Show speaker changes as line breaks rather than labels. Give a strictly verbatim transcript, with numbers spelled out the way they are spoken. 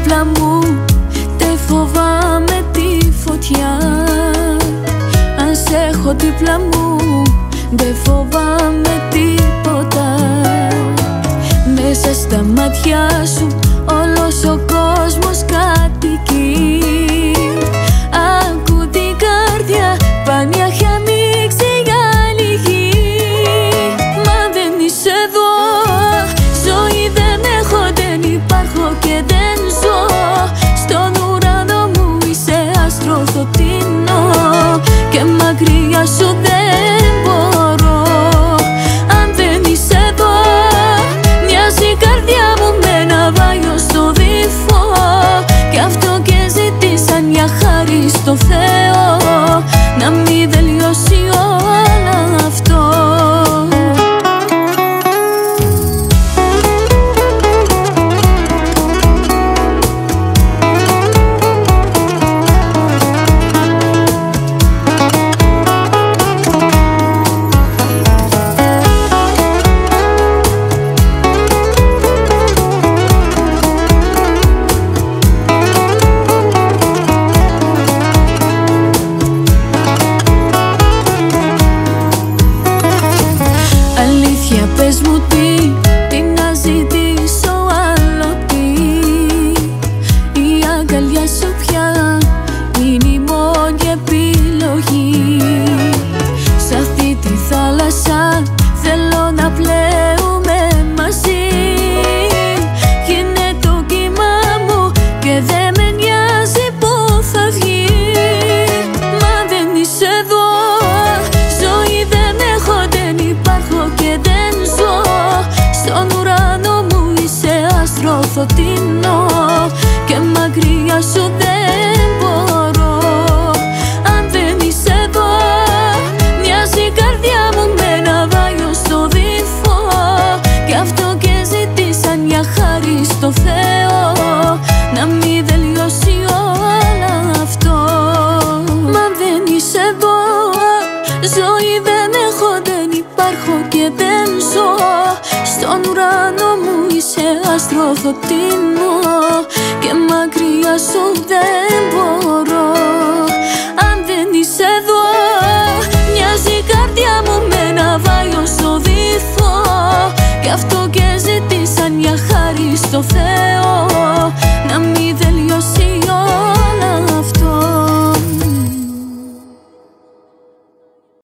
δίπλα μου, δεν φοβάμαι τη φωτιά. Αν σε έχω δίπλα μου, δεν φοβάμαι τίποτα. Μέσα στα μάτια σου όλος ο κόσμος κατοικεί. Άκου την καρδιά, πάνια έχει ανοίξει για άλλη γη. Μα δεν είσαι εδώ, ζωή δεν έχω, δεν υπάρχω και δεν ζω. Στον ουρανό μου είσαι άστρο φωτεινό και μακριά σου δεν μπορώ. Αν δεν είσαι εδώ, μοιάζει η καρδιά μου με ένα βάγιο στο βυθό. Κι αυτό και ζήτησα μια χάρη στο Θεό, να μην τελειώσει όλο αυτό. Πες μου τι, τι να ζητήσω άλλο τι. Η αγκαλιά σου πια είναι η μόνη επιλογή. Σ' αυτή τη θάλασσα θέλω να πλέουμε μαζί. Γίνε το κύμα μου και δεν με νοιάζει που θα βγει. Μα δεν είσαι εδώ, ζωή δεν έχω, δεν υπάρχω και δεν ζω. Στον ουρανό μου είσαι άστρο φωτεινό και μακριά σου δεν μπορώ. Αν δεν είσαι εδώ, μοιάζει η καρδιά μου με ένα βάγιο στο βυθό. Κι αυτό και ζήτησα μια χάρη στο Θεό, να μην τελειώσει όλο αυτό. Μα δεν είσαι εδώ, ζωή δεν έχω, δεν υπάρχω και δεν ζω. Στον ουρανό μου είσαι άστρο φωτεινό και μακριά σου δεν μπορώ. Αν δεν είσαι εδώ, μοιάζει η καρδιά μου με ένα βάγιο στο βυθό. Κι αυτό και ζήτησα μια χάρη στο Θεό,